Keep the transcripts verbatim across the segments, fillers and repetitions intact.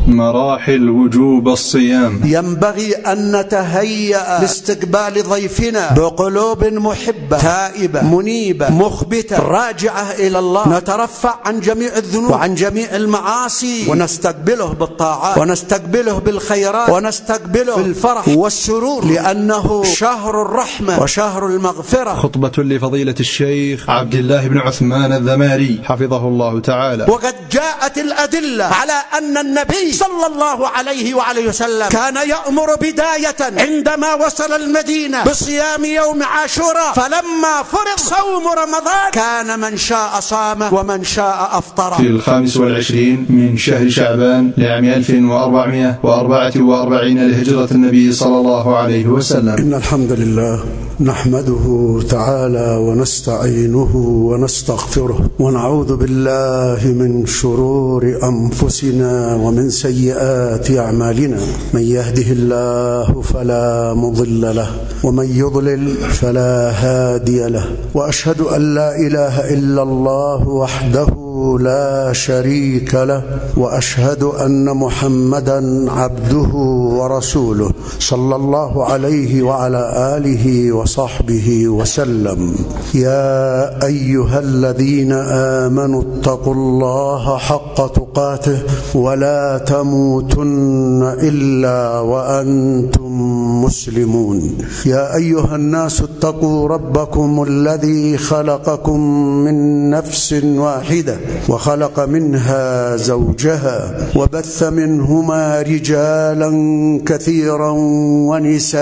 مراحل وجوب الصيام. ينبغي أن نتهيأ لاستقبال ضيفنا بقلوب محبة تائبة منيبة مخبتة راجعة إلى الله، نترفع عن جميع الذنوب وعن جميع المعاصي، ونستقبله بالطاعات ونستقبله بالخيرات ونستقبله بالفرح والسرور، لأنه شهر الرحمة وشهر المغفرة. خطبة لفضيلة الشيخ عبد الله بن عثمان الذماري حفظه الله تعالى. وقد جاءت الأدلة على أن النبي صلى الله عليه وعليه وسلم كان يأمر بداية عندما وصل المدينة بصيام يوم عاشوراء، فلما فرض صوم رمضان كان من شاء صام ومن شاء أفطر. في الخامس والعشرين من شهر شعبان لعام ألف وأربعمائة وأربعة وأربعين لهجرة النبي صلى الله عليه وسلم. إن الحمد لله نحمده تعالى ونستعينه ونستغفره ونعوذ بالله من شرور أنفسنا ومن سيئات أعمالنا، من يهده الله فلا مضل له ومن يضلل فلا هادي له، وأشهد أن لا إله إلا الله وحده لا شريك له، وأشهد أن محمدا عبده ورسوله صلى الله عليه وعلى آله وصحبه وسلم. يا أيها الذين آمنوا اتقوا الله حق تقاته ولا تموتن إلا وأنتم مسلمون. يا أيها الناس اتقوا ربكم الذي خلقكم من نفس واحدة وخلق منها زوجها وبث منهما رجالا كثيرا ونساء،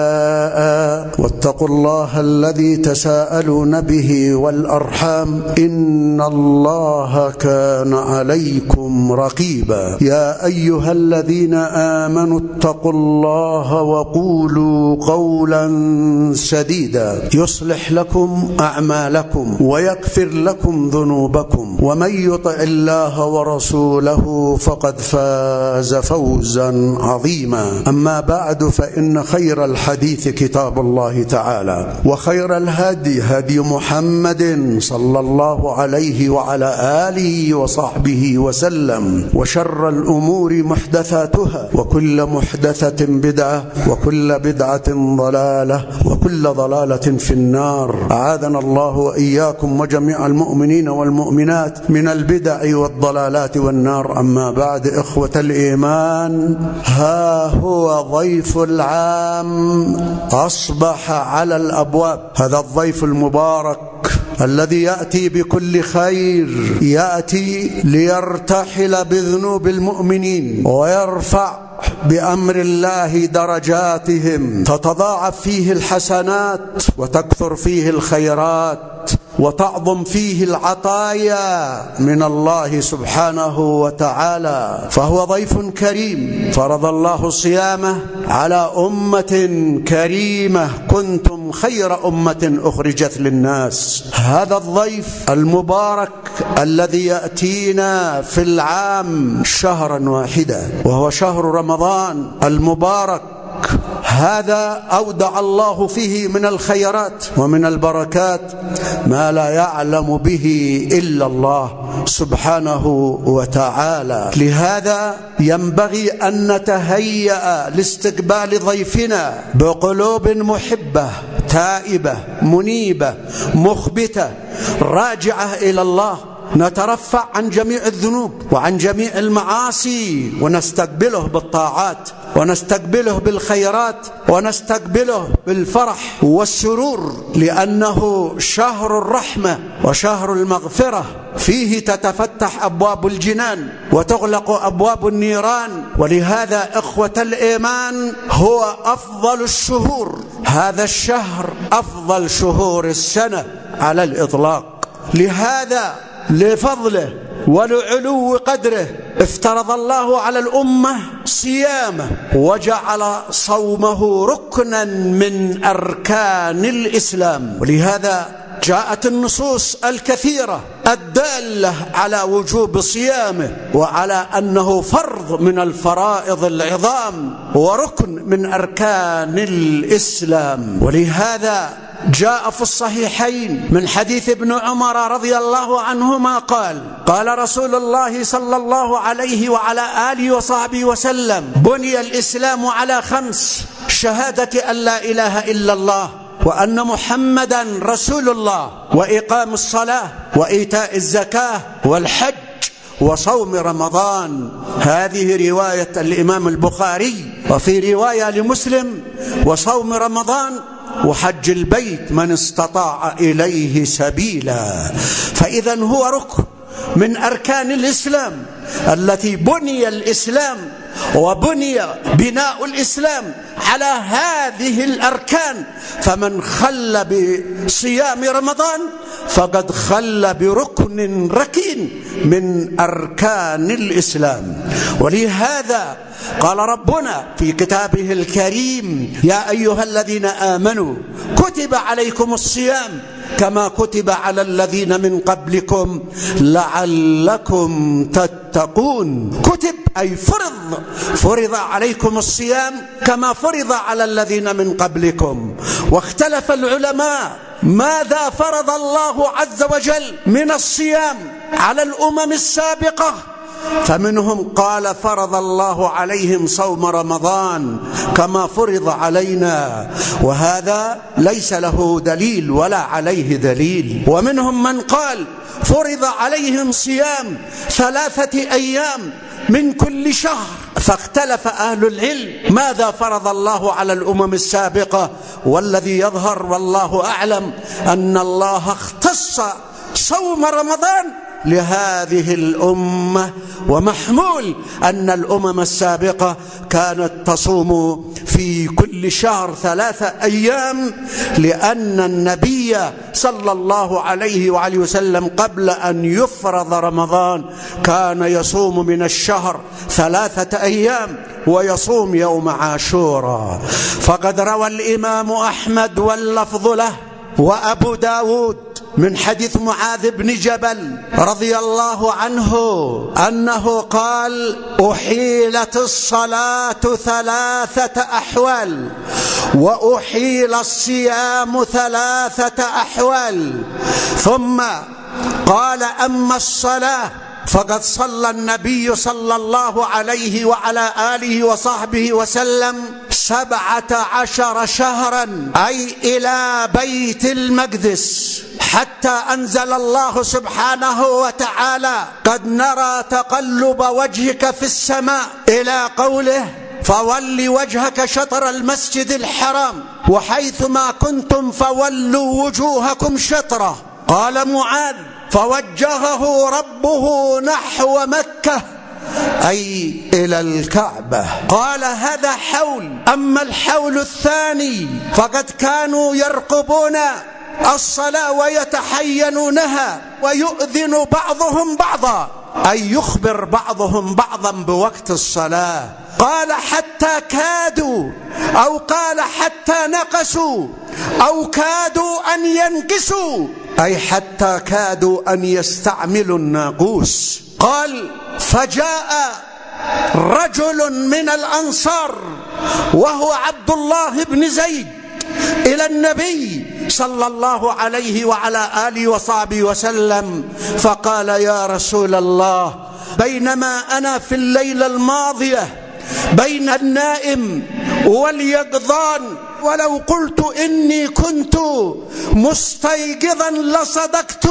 واتقوا الله الذي تساءلون به والأرحام إن الله كان عليكم رقيبا. يا أيها الذين آمنوا اتقوا الله وقولوا قولا سديدا يصلح لكم أعمالكم ويغفر لكم ذنوبكم، ومن يطع الله ورسوله فقد فاز فوزا عظيما. أما بعد، فإن خير الحديث كتاب الله تعالى، وخير الهدي هدي محمد صلى الله عليه وعلى آله وصحبه وسلم، وشر الأمور محدثاتها، وكل محدثة بدعة، وكل بدعة ضلالة، وكل ضلالة في النار. أعاذنا الله وإياكم وجميع المؤمنين والمؤمنات من البدع والضلالات والنار. أما بعد، إخوة الإيمان، ها هو ضيف العام أصبح على الأبواب. هذا الضيف المبارك الذي يأتي بكل خير، يأتي ليرتحل بذنوب المؤمنين ويرفع بأمر الله درجاتهم، تتضاعف فيه الحسنات وتكثر فيه الخيرات وتعظم فيه العطايا من الله سبحانه وتعالى. فهو ضيف كريم فرض الله صيامه على أمة كريمة، كنتم خير أمة أخرجت للناس. هذا الضيف المبارك الذي يأتينا في العام شهرا واحدا، وهو شهر رمضان المبارك، هذا أودع الله فيه من الخيرات ومن البركات ما لا يعلم به إلا الله سبحانه وتعالى. لهذا ينبغي أن نتهيأ لاستقبال ضيفنا بقلوب محبة تائبة منيبة مخبتة راجعة إلى الله، نترفع عن جميع الذنوب وعن جميع المعاصي، ونستقبله بالطاعات ونستقبله بالخيرات ونستقبله بالفرح والسرور، لأنه شهر الرحمة وشهر المغفرة، فيه تتفتح أبواب الجنان وتغلق أبواب النيران. ولهذا إخوة الإيمان هو أفضل الشهور، هذا الشهر أفضل شهور السنة على الإطلاق. لهذا لفضله ولعلو قدره افترض الله على الأمة صيامه، وجعل صومه ركنا من أركان الإسلام. ولهذا جاءت النصوص الكثيرة الدالة على وجوب صيامه، وعلى أنه فرض من الفرائض العظام وركن من أركان الإسلام. ولهذا جاء في الصحيحين من حديث ابن عمر رضي الله عنهما قال قال رسول الله صلى الله عليه وعلى آله وصحبه وسلم: بني الإسلام على خمس: شهادة أن لا إله إلا الله وأن محمدا رسول الله، وإقام الصلاة، وإيتاء الزكاة، والحج، وصوم رمضان. هذه رواية الإمام البخاري. وفي رواية لمسلم: وصوم رمضان وحج البيت من استطاع إليه سبيلا. فإذا هو ركن من أركان الإسلام التي بني الإسلام وبني بناء الإسلام على هذه الأركان. فمن خل بصيام رمضان فقد خل بركن ركين من أركان الإسلام. ولهذا قال ربنا في كتابه الكريم: يا أيها الذين آمنوا كتب عليكم الصيام كما كتب على الذين من قبلكم لعلكم تتقون. كتب أي فرض، فرض عليكم الصيام كما فرض على الذين من قبلكم. واختلف العلماء ماذا فرض الله عز وجل من الصيام على الأمم السابقة، فمنهم قال فرض الله عليهم صوم رمضان كما فرض علينا، وهذا ليس له دليل ولا عليه دليل. ومنهم من قال فرض عليهم صيام ثلاثة أيام من كل شهر. فاختلف أهل العلم ماذا فرض الله على الأمم السابقة، والذي يظهر والله أعلم أن الله اختص صوم رمضان لهذه الأمة، ومحمول أن الأمم السابقة كانت تصوم في كل شهر ثلاثة أيام، لأن النبي صلى الله عليه وآله وسلم قبل أن يفرض رمضان كان يصوم من الشهر ثلاثة أيام ويصوم يوم عاشوراء. فقد روى الإمام أحمد واللفظ له وأبو داود من حديث معاذ بن جبل رضي الله عنه أنه قال: أحيلت الصلاة ثلاثة أحوال وأحيل الصيام ثلاثة أحوال. ثم قال: أما الصلاة فقد صلى النبي صلى الله عليه وعلى آله وصحبه وسلم سبعة عشر شهرا، أي إلى بيت المقدس، حتى أنزل الله سبحانه وتعالى: قد نرى تقلب وجهك في السماء، إلى قوله: فول وجهك شطر المسجد الحرام وحيثما كنتم فولوا وجوهكم شطره. قال معاذ: فوجهه ربه نحو مكة، أي إلى الكعبة. قال: هذا حول. أما الحول الثاني فقد كانوا يرقبون الصلاة ويتحينونها ويؤذن بعضهم بعضا، أي يخبر بعضهم بعضا بوقت الصلاة. قال: حتى كادوا، أو قال حتى نقصوا، أو كادوا أن ينقصوا، أي حتى كادوا أن يستعملوا الناقوس. قال: فجاء رجل من الأنصار وهو عبد الله بن زيد إلى النبي صلى الله عليه وعلى آله وصحبه وسلم فقال: يا رسول الله، بينما أنا في الليلة الماضية بين النائم واليقظان، ولو قلت إني كنت مستيقظا لصدقت،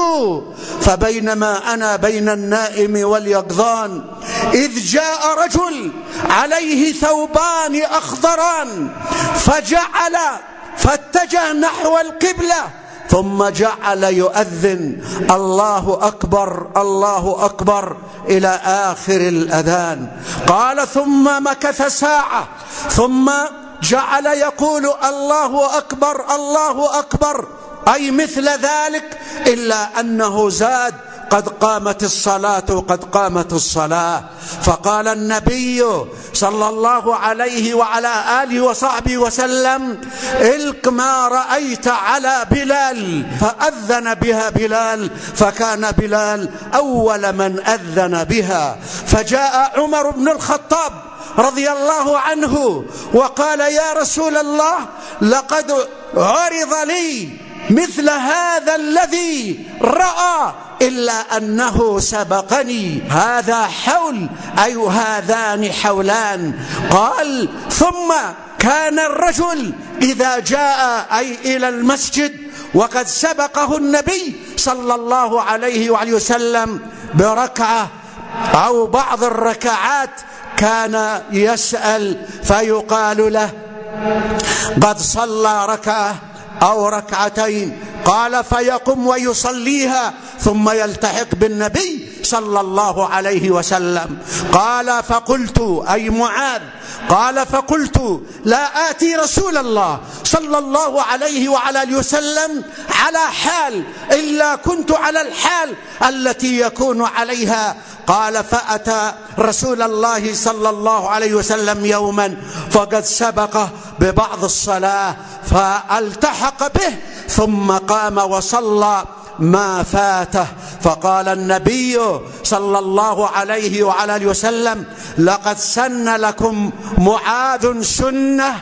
فبينما أنا بين النائم واليقظان إذ جاء رجل عليه ثوبان أخضران فجعل فاتجه نحو القبلة ثم جعل يؤذن: الله أكبر الله أكبر، إلى آخر الأذان. قال: ثم مكث ساعة ثم جعل يقول: الله أكبر الله أكبر، أي مثل ذلك، إلا أنه زاد: قد قامت الصلاة قد قامت الصلاة. فقال النبي صلى الله عليه وعلى آله وصحبه وسلم: إلك ما رأيت على بلال. فأذن بها بلال، فكان بلال أول من أذن بها. فجاء عمر بن الخطاب رضي الله عنه وقال: يا رسول الله، لقد عرض لي مثل هذا الذي رأى إلا أنه سبقني. هذا حول، أي هذان حولان. قال ثم كان الرجل إذا جاء أي إلى المسجد وقد سبقه النبي صلى الله عليه وآله وسلم بركعة أو بعض الركعات، كان يسأل فيقال له قد صلى ركعة أو ركعتين، قال فيقوم ويصليها ثم يلتحق بالنبي صلى الله عليه وسلم. قال فقلت، أي معاذ، قال فقلت لا آتي رسول الله صلى الله عليه وعلى آله وسلم على حال إلا كنت على الحال التي يكون عليها. قال فأتى رسول الله صلى الله عليه وسلم يوما فقد سبقه ببعض الصلاة فالتحق به ثم قام وصلى ما فاته. فقال النبي صلى الله عليه وعلى آله وسلم لقد سن لكم معاذ سنة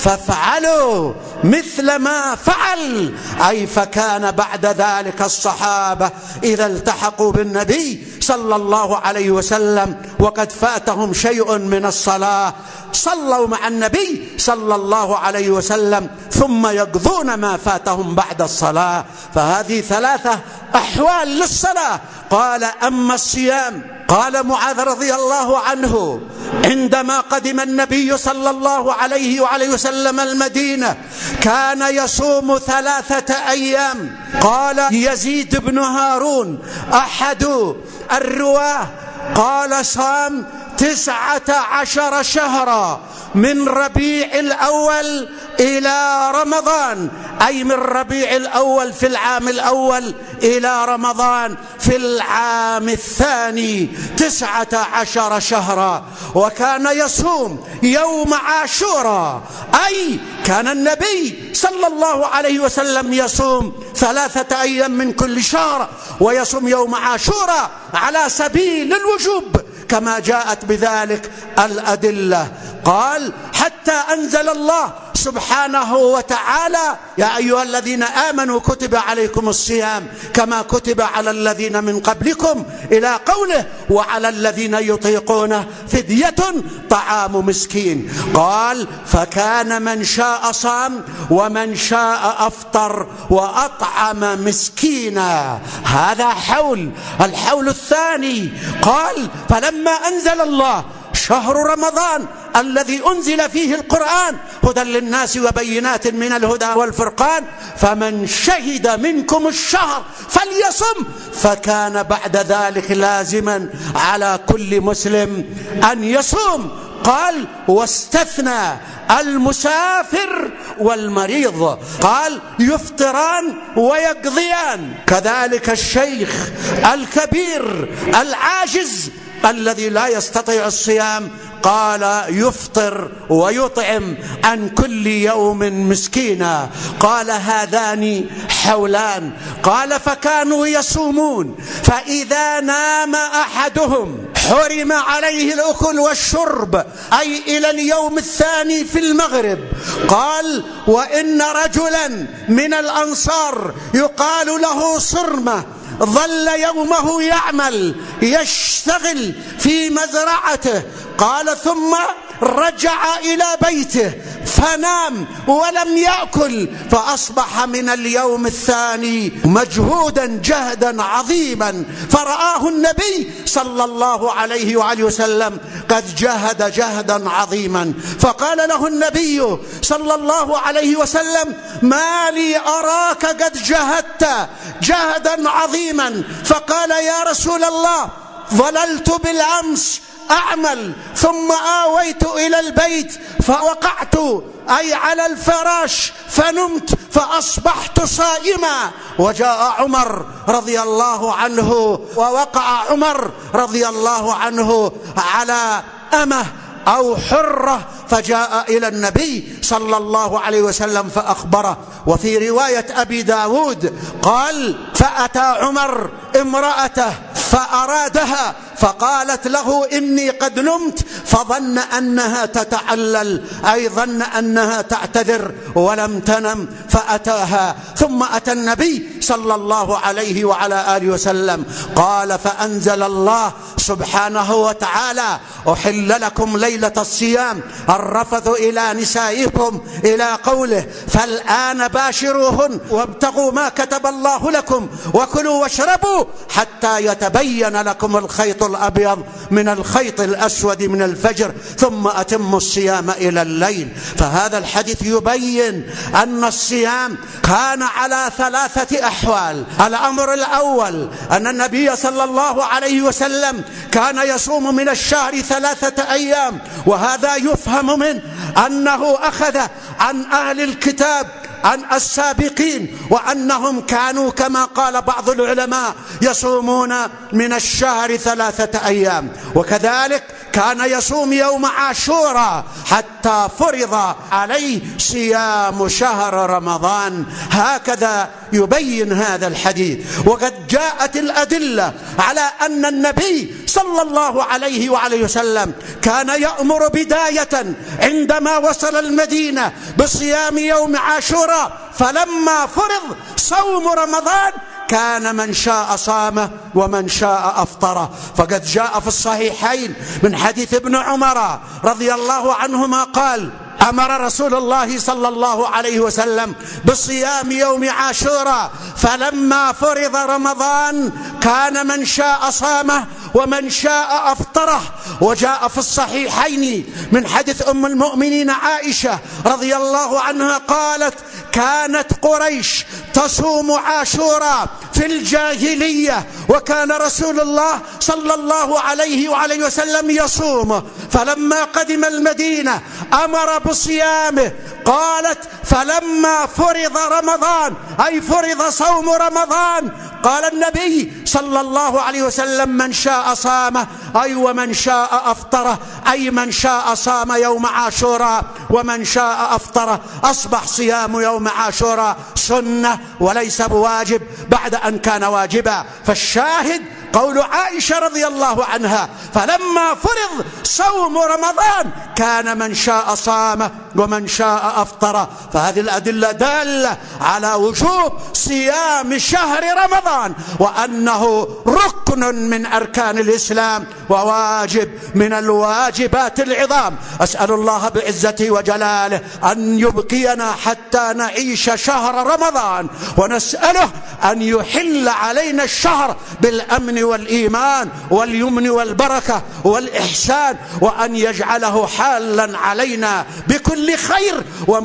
فافعلوا مثل ما فعل. أي فكان بعد ذلك الصحابة إذا التحقوا بالنبي صلى الله عليه وسلم وقد فاتهم شيء من الصلاة صلوا مع النبي صلى الله عليه وسلم ثم يقضون ما فاتهم بعد الصلاة. فهذه ثلاثة أحوال للصلاة. قال أما الصيام، قال معاذ رضي الله عنه عندما قدم النبي صلى الله عليه وعليه وسلم المدينة كان يصوم ثلاثة أيام. قال يزيد بن هارون أحد الرواه قال صام تسعة عشر شهرا من ربيع الأول إلى رمضان، أي من ربيع الأول في العام الأول إلى رمضان في العام الثاني تسعة عشر شهرا. وكان يصوم يوم عاشوراء، أي كان النبي صلى الله عليه وسلم يصوم ثلاثة أيام من كل شهر ويصوم يوم عاشوراء على سبيل الوجوب كما جاءت بذلك الأدلة. قال حتى أنزل الله سبحانه وتعالى يا أيها الذين آمنوا كتب عليكم الصيام كما كتب على الذين من قبلكم إلى قوله وعلى الذين يطيقونه فدية طعام مسكين. قال فكان من شاء صام ومن شاء أفطر وأطعم مسكينا. هذا حول. الحول الثاني قال فلما أنزل الله شهر رمضان الذي أنزل فيه القرآن هدى للناس وبينات من الهدى والفرقان فمن شهد منكم الشهر فليصم. فكان بعد ذلك لازما على كل مسلم أن يصوم. قال واستثنى المسافر والمريض، قال يفطران ويقضيان. كذلك الشيخ الكبير العاجز الذي لا يستطيع الصيام قال يفطر ويطعم عن كل يوم مسكينا. قال هذان حولان. قال فكانوا يصومون فإذا نام أحدهم حرم عليه الأكل والشرب، أي إلى اليوم الثاني في المغرب. قال وإن رجلا من الأنصار يقال له صرمة ظل يومه يعمل يشتغل في مزرعته. قال ثم رجع إلى بيته فنام ولم يأكل فأصبح من اليوم الثاني مجهودا جهدا عظيما. فرآه النبي صلى الله عليه وآله وسلم قد جهد جهدا عظيما فقال له النبي صلى الله عليه وسلم ما لي أراك قد جهدت جهدا عظيما. فقال يا رسول الله ظللت بالأمس أعمل ثم آويت إلى البيت فوقعت أي على الفراش فنمت فأصبحت صائما. وجاء عمر رضي الله عنه ووقع عمر رضي الله عنه على أمه أو حرة فجاء إلى النبي صلى الله عليه وسلم فأخبره. وفي رواية أبي داود قال فأتى عمر امرأته فأرادها فقالت له إني قد نمت، فظن أنها تتعلل، أي ظن أنها تعتذر ولم تنم، فأتاها. ثم أتى النبي صلى الله عليه وعلى آله وسلم، قال فأنزل الله سبحانه وتعالى: أحل لكم ليلة الصيام الرفث إلى نسائكم، إلى قوله: فالآن باشروهن وابتغوا ما كتب الله لكم وكلوا واشربوا حتى يتبين لكم الخيط الأبيض من الخيط الأسود من الفجر ثم أتموا الصيام إلى الليل. فهذا الحديث يبين أن الصيام كان على ثلاثة أحوال. الأمر الأول أن النبي صلى الله عليه وسلم كان يصوم من الشهر ثلاثة أيام، وهذا يفهم منه أنه أخذ عن أهل الكتاب، عن السابقين، وأنهم كانوا كما قال بعض العلماء يصومون من الشهر ثلاثة أيام. وكذلك كان يصوم يوم عاشوراء حتى فرض عليه صيام شهر رمضان. هكذا يبين هذا الحديث. وقد جاءت الأدلة على أن النبي صلى الله عليه وعليه وسلم كان يأمر بداية عندما وصل المدينة بصيام يوم عاشوراء، فلما فرض صوم رمضان كان من شاء صامه ومن شاء أفطره. فقد جاء في الصحيحين من حديث ابن عمر رضي الله عنهما قال: أمر رسول الله صلى الله عليه وسلم بصيام يوم عاشوراء، فلما فرض رمضان كان من شاء صامه ومن شاء أفطره. وجاء في الصحيحين من حديث أم المؤمنين عائشة رضي الله عنها قالت: كانت قريش تصوم عاشوراء في الجاهلية، وكان رسول الله صلى الله عليه وعليه وسلم يصوم، فلما قدم المدينة أمر بصيامه. قالت: فلما فرض رمضان، أي فرض صوم رمضان، قال النبي صلى الله عليه وسلم: من شاء صامه، أي ومن شاء أفطره، أي من شاء صام يوم عاشوراء ومن شاء أفطره. أصبح صيام يوم عاشوراء سنة وليس بواجب بعد أن كان واجبا. فالشاهد قول عائشة رضي الله عنها: فلما فرض صوم رمضان كان من شاء صامه ومن شاء أفطره. فهذه الأدلة دالة على وجوب صيام شهر رمضان، وأنه ركن من أركان الإسلام وواجب من الواجبات العظام. أسأل الله بعزته وجلاله أن يبقينا حتى نعيش شهر رمضان، ونسأله أن يحل علينا الشهر بالأمن والإيمان واليمن والبركة والإحسان، وأن يجعله حالا علينا بكل خير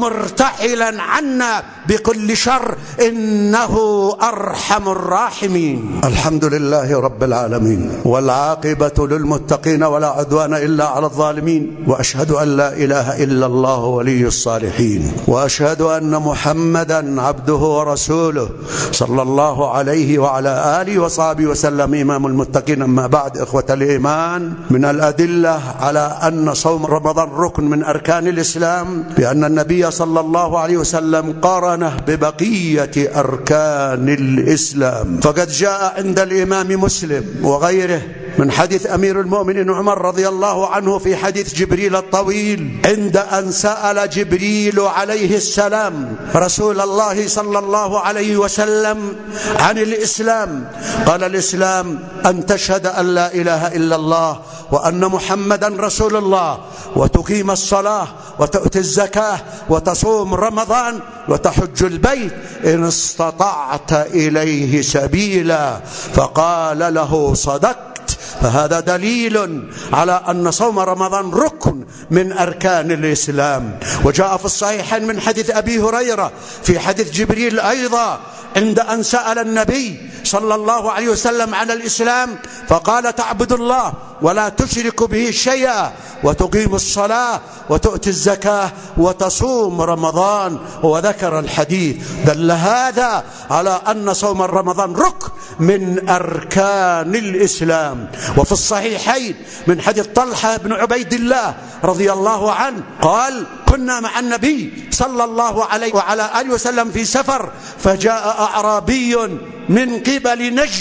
ومرتحلا عنا بكل شر، إنه أرحم الراحمين. الحمد لله رب العالمين، والعاقبة للمتقين ولا عدوان إلا على الظالمين، وأشهد أن لا إله إلا الله ولي الصالحين، وأشهد أن محمدا عبده ورسوله صلى الله عليه وعلى آله وصحبه وسلم إمام المتقين. أما بعد، إخوة الإيمان، من الأدلة على أن صوم رمضان ركن من أركان الإسلام بأن النبي صلى الله عليه وسلم قارنه ببقية أركان الإسلام. فقد جاء عند الإمام مسلم وغيره من حديث أمير المؤمنين عمر رضي الله عنه في حديث جبريل الطويل، عند أن سأل جبريل عليه السلام رسول الله صلى الله عليه وسلم عن الإسلام، قال: الإسلام أن تشهد أن لا إله إلا الله وأن محمدا رسول الله، وتقيم الصلاة وتؤتي الزكاة وتصوم رمضان وتحج البيت إن استطعت إليه سبيلا. فقال له: صدقت. فهذا دليل على أن صوم رمضان ركن من أركان الإسلام. وجاء في الصحيحين من حديث أبي هريرة في حديث جبريل أيضا، عند أن سأل النبي صلى الله عليه وسلم عن الإسلام فقال: تعبد الله ولا تشرك به شيئا، وتقيم الصلاة وتؤتي الزكاة وتصوم رمضان، وذكر الحديث. دل هذا على أن صوم رمضان ركن من أركان الإسلام. وفي الصحيحين من حديث طلحة بن عبيد الله رضي الله عنه قال: كنا مع النبي صلى الله عليه وعلى آله وسلم في سفر، فجاء أعرابي من قبل نجد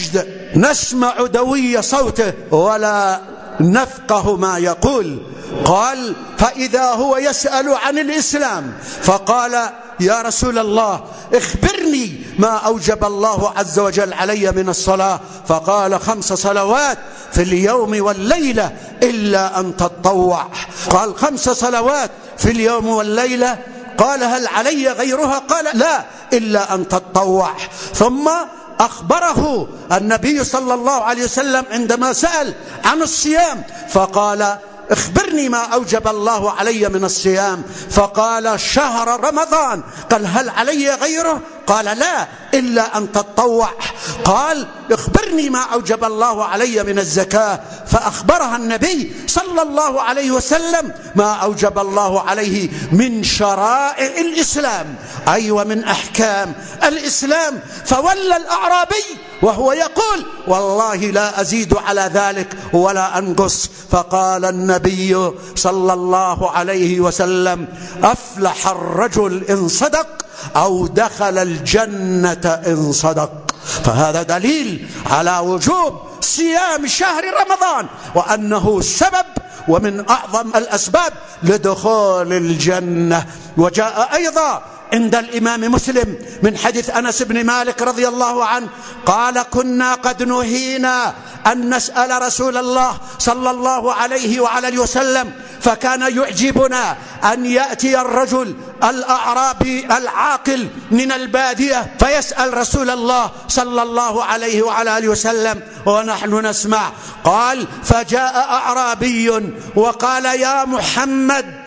نسمع دوي صوته ولا نفقه ما يقول. قال: فإذا هو يسأل عن الإسلام، فقال: يا رسول الله اخبرني ما أوجب الله عز وجل علي من الصلاة. فقال: خمس صلوات في اليوم والليلة إلا أن تتطوع. قال: خمس صلوات في اليوم والليلة. قال: هل علي غيرها؟ قال: لا إلا أن تتطوع. ثم أخبره النبي صلى الله عليه وسلم عندما سأل عن الصيام، فقال: اخبرني ما أوجب الله علي من الصيام. فقال: شهر رمضان. قال: هل علي غيره؟ قال: لا إلا أن تتطوع. قال: اخبرني ما أوجب الله علي من الزكاة. فأخبرها النبي صلى الله عليه وسلم ما أوجب الله عليه من شرائع الإسلام، أي أيوة ومن أحكام الإسلام. فولى الأعرابي وهو يقول: والله لا أزيد على ذلك ولا أنقص. فقال النبي صلى الله عليه وسلم: أفلح الرجل إن صدق أو دخل الجنة إن صدق. فهذا دليل على وجوب صيام شهر رمضان، وأنه سبب ومن أعظم الأسباب لدخول الجنة. وجاء أيضا عند الإمام مسلم من حديث أنس بن مالك رضي الله عنه قال: كنا قد نهينا أن نسأل رسول الله صلى الله عليه وعلى وسلم، فكان يعجبنا أن يأتي الرجل الأعرابي العاقل من البادية فيسأل رسول الله صلى الله عليه وعلى وسلم ونحن نسمع. قال: فجاء أعرابي وقال: يا محمد،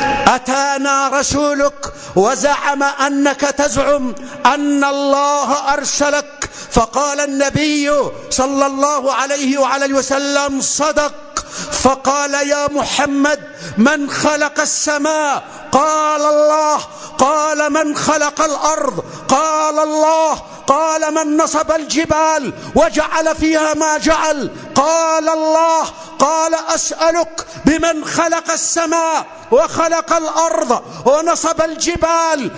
أتانا رسولك وزعم أنك تزعم أن الله أرسلك. فقال النبي صلى الله عليه وعلى وسلم: صدق. فقال: يا محمد، من خلق السماء؟ قال: الله. قال: من خلق الأرض؟ قال: الله. قال: من نصب الجبال وجعل فيها ما جعل؟ قال: الله. قال: أسألك بمن خلق السماء وخلق الأرض ونصب الجبال؟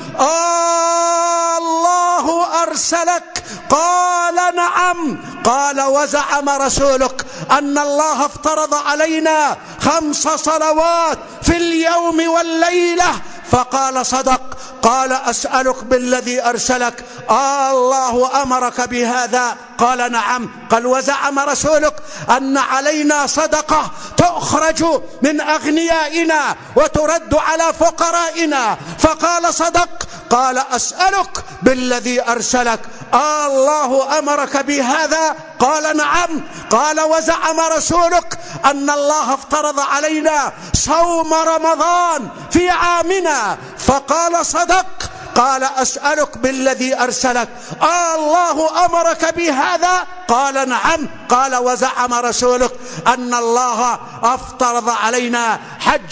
آه الله أرسلك؟ قال: نعم. قال: وزعم رسولك أن الله افترض علينا خمس صلوات في اليوم والليلة؟ فقال: صدق. قال: أسألك بالذي أرسلك، آه الله أمرك بهذا؟ قال: نعم. قال: وزعم رسولك أن علينا صدقة تخرج من أغنيائنا وترد على فقرائنا؟ فقال: صدق. قال: أسألك بالذي أرسلك، آه الله أمرك بهذا؟ قال: نعم. قال: وزعم رسولك أن الله افترض علينا صوم رمضان في عامنا؟ فقال: صدق. قال: أسألك بالذي أرسلك، آه الله أمرك بهذا؟ قال: نعم. قال: وزعم رسولك أن الله افترض علينا حج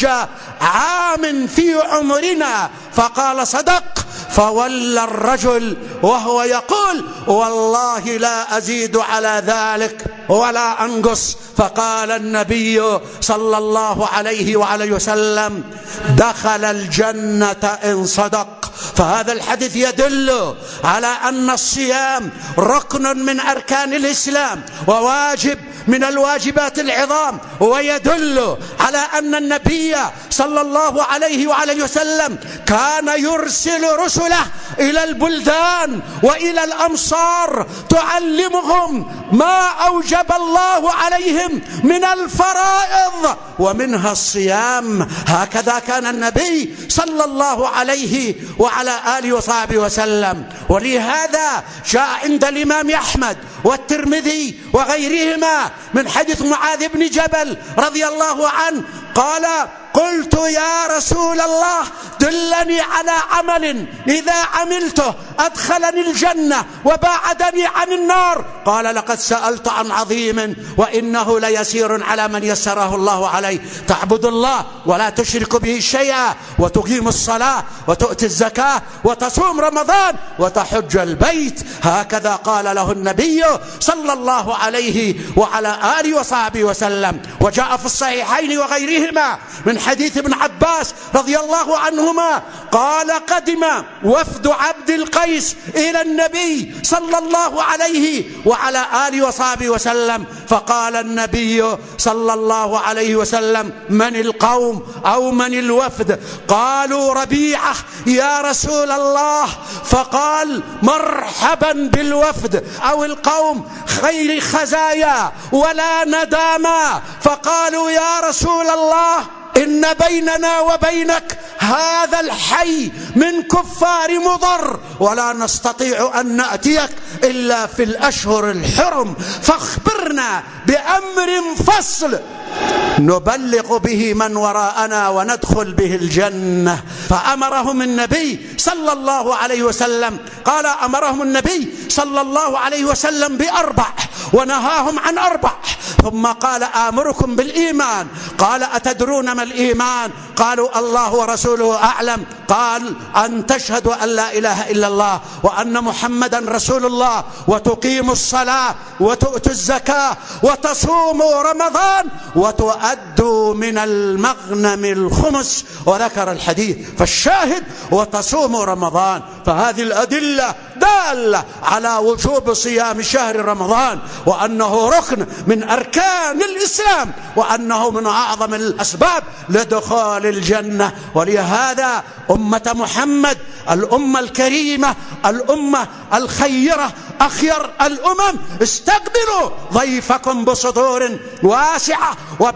عام في عمرنا؟ فقال: صدق. فولى الرجل وهو يقول: والله لا أزيد على ذلك ولا أنقص. فقال النبي صلى الله عليه وعلى وسلم: دخل الجنة إن صدق. فهذا الحديث يدل على أن الصيام ركن من أركان الإسلام وواجب من الواجبات العظام، ويدل على أن النبي صلى الله عليه وعلى وسلم كان يرسل رسله إلى البلدان وإلى الأمصار تعلمهم ما أوجب الله عليهم من الفرائض ومنها الصيام. هكذا كان النبي صلى الله عليه وعلى آله وصحبه وسلم. ولهذا جاء عند الإمام أحمد والترمذي وغيرهما من حديث معاذ بن جبل رضي الله عنه قال: قلت: يا رسول الله، دلني على عمل إذا عملته أدخلني الجنة وباعدني عن النار. قال: لقد سألت عن عظيم وإنه ليسير على من يسره الله عليه، تعبد الله ولا تشرك به شيئا، وتقيم الصلاة وتؤتي الزكاة وتصوم رمضان وتحج البيت. هكذا قال له النبي صلى الله عليه وعلى آله وصحبه وسلم. وجاء في الصحيحين وغيرهما من حديث حديث ابن عباس رضي الله عنهما قال قدم وفد عبد القيس إلى النبي صلى الله عليه وعلى آله وصحبه وسلم، فقال النبي صلى الله عليه وسلم: من القوم أو من الوفد؟ قالوا: ربيعة يا رسول الله. فقال: مرحبا بالوفد أو القوم، خير خزايا ولا نداما. فقالوا: يا رسول الله، إن بيننا وبينك هذا الحي من كفار مضر، ولا نستطيع أن نأتيك إلا في الأشهر الحرم، فاخبرنا بأمر فصل نبلغ به من وراءنا وندخل به الجنة. فأمرهم النبي صلى الله عليه وسلم، قال أمرهم النبي صلى الله عليه وسلم بأربع ونهاهم عن أربع، ثم قال: آمركم بالإيمان. قال: أتدرون ما الإيمان؟ قالوا: الله ورسوله أعلم. قال: أن تشهدوا أن لا إله إلا الله وأن محمدا رسول الله، وتقيموا الصلاة، وتؤتوا الزكاة، وتصوموا رمضان، وتؤدوا من المغنم الخمس. وذكر الحديث. فالشاهد: وتصوموا رمضان. فهذه الأدلة دالة على وجوب صيام شهر رمضان، وأنه ركن من أركان الإسلام، وأنه من أعظم الأسباب لدخول الجنة. ولهذا أمة محمد الأمة الكريمة، الأمة الخيرة، أخير الأمم، استقبلوا ضيفكم بصدور واسعة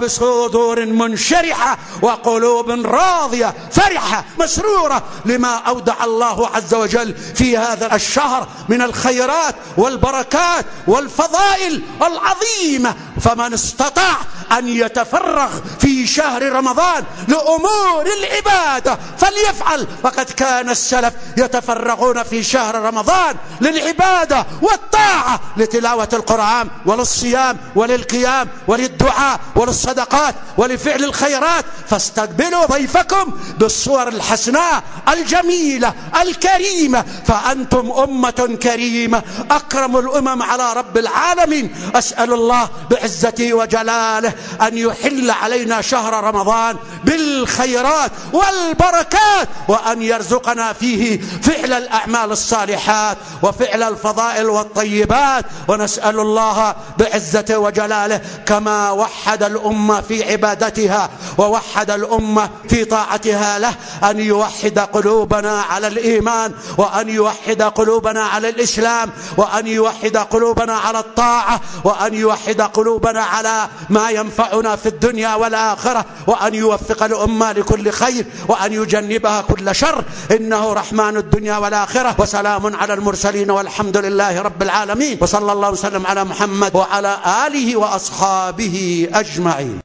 وبصدور منشرحة وقلوب راضية فرحة مسرورة لما أودع الله عز وجل في هذا الشهر من الخيرات والبركات والفضائل العظيمة. فمن استطاع أن يتفرغ في شهر رمضان لأمور العبادة فليفعل. فقد كان السلف يتفرغون في شهر رمضان للعبادة والطاعة، لتلاوة القرآن وللصيام وللقيام وللدعاء وللصدقات ولفعل الخيرات. فاستقبلوا ضيفكم بالصور الحسناء الجميلة الكريمة، فأنتم أمة كريمة أكرم الأمم على رب العالمين. أسأل الله بعزته وجلاله أن يحل علينا شهر رمضان بالخيرات والبركات، وأن يرزقنا فيه فعل الأعمال الصالحات وفعل الفضائل والطيبات. ونسأل الله بعزته وجلاله كما وحد الأمة في عبادتها ووحد الأمة في طاعتها له أن يوحد قلوبنا على الإيمان، وأن يوحد قلوبنا على الإسلام، وأن يوحد قلوبنا على الطاعة، وأن يوحد قلوبنا على ما ينفعنا في الدنيا والآخرة، وأن يوفق الأمة لكل خير، وأن يجنبها كل شر، إنه رحمن الدنيا والآخرة. وسلام على المرسلين والحمد لله رب العالمين، وصلى الله وسلم على محمد وعلى آله وأصحابه أجمعين.